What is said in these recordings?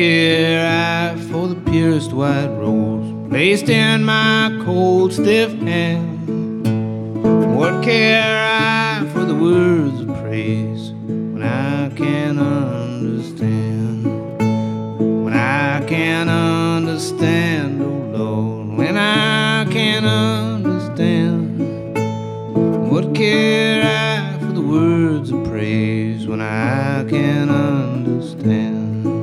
care I for the purest white rose placed in my cold, stiff hand? What care I for the words of praise when I can't understand? When I can't understand, oh Lord, when I can't understand. What care I for the words of praise when I can't understand?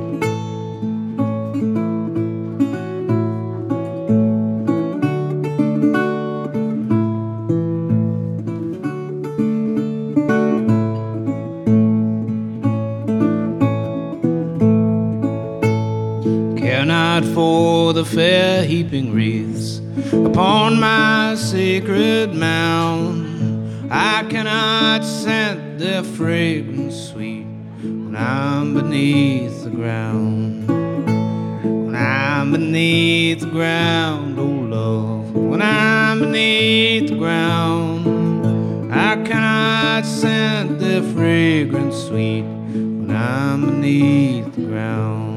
Care not for the fair heaping wreaths upon my sacred mound. I cannot scent their fragrance sweet when I'm beneath the ground. When I'm beneath the ground, oh love, when I'm beneath the ground, I cannot scent their fragrance sweet when I'm beneath the ground.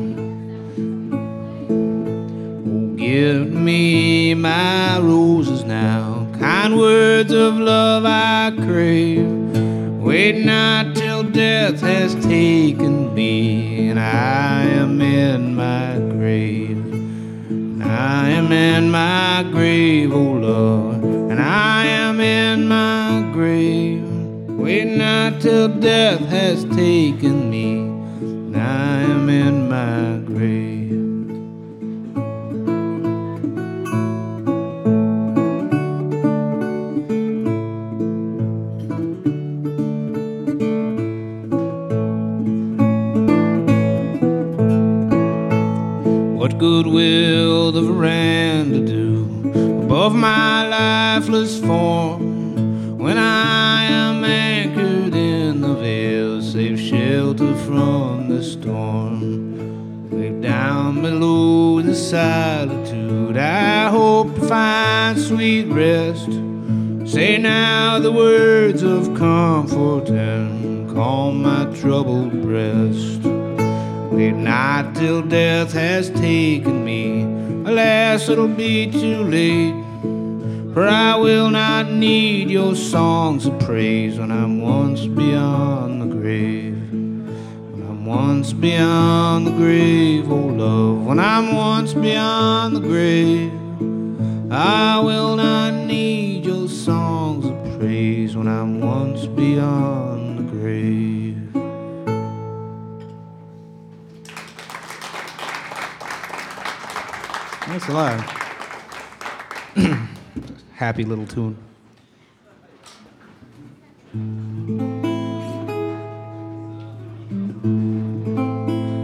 Give me my roses now, kind words of love I crave. Wait not till death has taken me, and I am in my grave. And I am in my grave, oh Lord, and I am in my grave. Wait not till death has taken me, and I am in my grave. What good will the veranda do above my lifeless form when I am anchored in the veil, safe shelter from the storm? Way down below the solitude, I hope to find sweet rest. Say now the words of comfort and calm my troubled breast. Wait not till death has taken me, alas, it'll be too late. For I will not need your songs of praise when I'm once beyond the grave. When I'm once beyond the grave, oh love, when I'm once beyond the grave, I will not need your songs of praise when I'm once beyond the grave. Thanks a lot. Happy little tune.